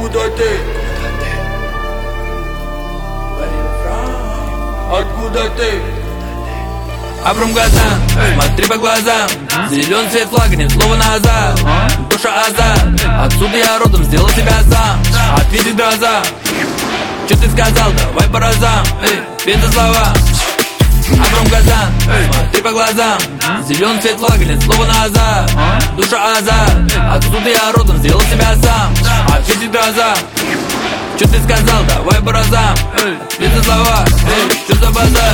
Откуда ты? Откуда ты? Обрум глаза, смотри по глазам. Зеленый цвет флага, нет слова назад. Душа азарт, отсюда я родом, сделал себя сам. Ответить гроза. Че ты сказал, давай по разам. Без слова. Обрум глаза, смотри по глазам. Зеленый цвет флага, нет слова назад. Душа азарт, отсюда я родом, сделал себя сам. Ответить гроза. Че ты сказал, давай по разам. Без слова. Че за базар?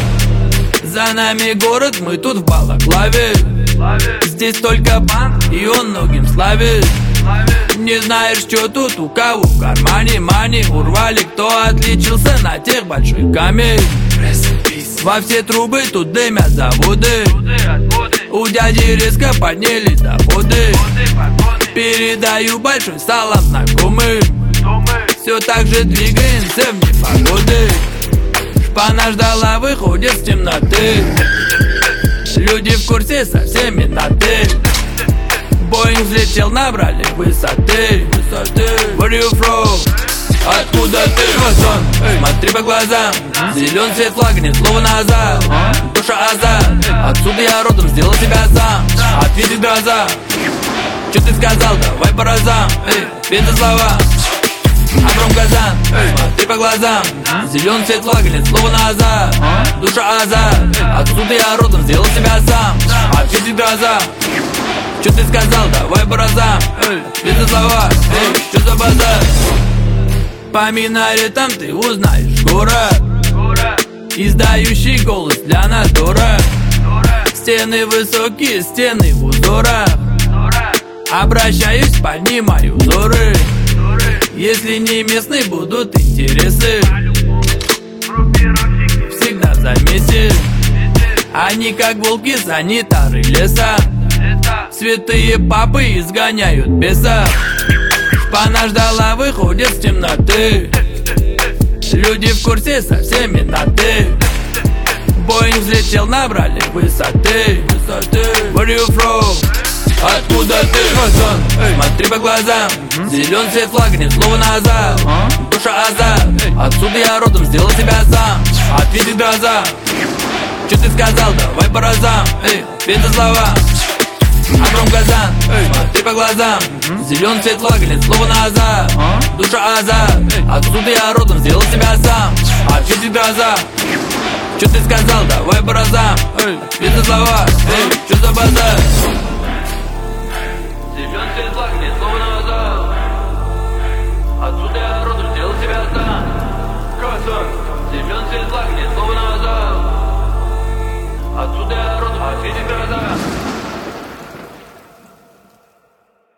За нами город, мы тут в балаклаве. Здесь только банк, и он многим славит. Не знаешь, что тут у кого в кармане мани. Урвали, кто отличился на тех больших камер. Во все трубы тут дымят заводы. У дяди резко подняли доходы. Передаю большой салам знакомым. Все так же двигаемся в непогоды. Шпана ждала, выходит с темноты. Люди в курсе, со всеми на «ты». Боинг взлетел, набрали высоты. Where you from? Откуда ты? Смотри по глазам. Зеленый цвет флага, нет слова назад. Душа азарт, отсюда я родом, сделал себя сам. Ответить гроза. Че ты сказал, давай по разам. Без слова. Обрум глаза, смотри по глазам. Зеленый цвет флага, нет слова назад. Душа азарт, отсюда я родом, сделал себя сам. Ответить гроза. Че ты сказал, давай по разам. Без слова. Че за базар? По минаретам ты узнаешь город, издающий голос для надора. Стены высокие, стены в узорах. Обращаюсь, понимаю узоры. Если не местные, будут интересы. Всегда в замесе. Они как волки, санитары леса. Святые папы изгоняют беса. Шпана ждала, выходит с темноты. Люди в курсе, со всеми на «ты». Боинг взлетел, набрали высоты. Where you from? Откуда ты? Смотри по глазам. Зеленый цвет флага, нет слова назад. Душа азарт, отсюда я родом, сделал себя сам. Ответить гроза. Че ты сказал, давай по разам. Без слова. Обрум глаза, смотри по глазам. Зеленый цвет флага, нет слова назад. Душа азарт, отсюда я родом, сделал себя сам. Ответить гроза. Че ты сказал, давай по разам. Без слова. Че за базар? Зеленый цвет флага, нет слова назад. Отсюда я родом, сделал себя сам. Зеленый цвет флага, нет слова назад. Отсюда я родом, ответить гроза.